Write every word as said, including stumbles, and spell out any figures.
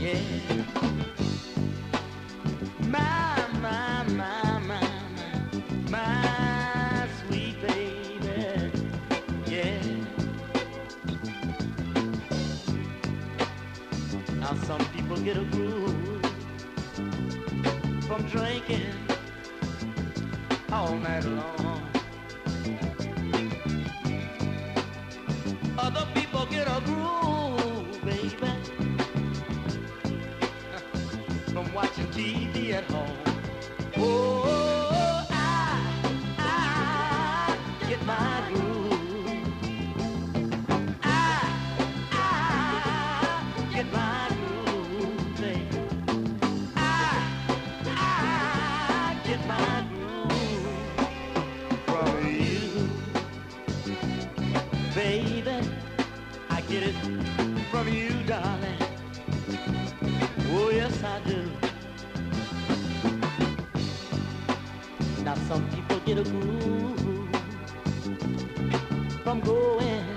yeah. My, my, my, my, my, my sweet baby, yeah. Now some people get a groove from drinking all night long. Other people get a groove, baby, from watching T V at home. Oh, I, I get my groove. I, I get my groove, baby. I, I get my groove from you, baby. I get it from you, darling. Oh, yes, I do. Now some people get a groove from going